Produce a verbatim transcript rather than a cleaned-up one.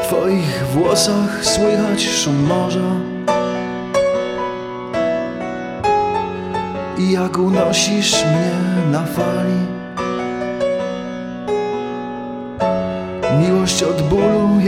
twoich włosach słychać szum morza i jak unosisz mnie na fali. Miłość od bólu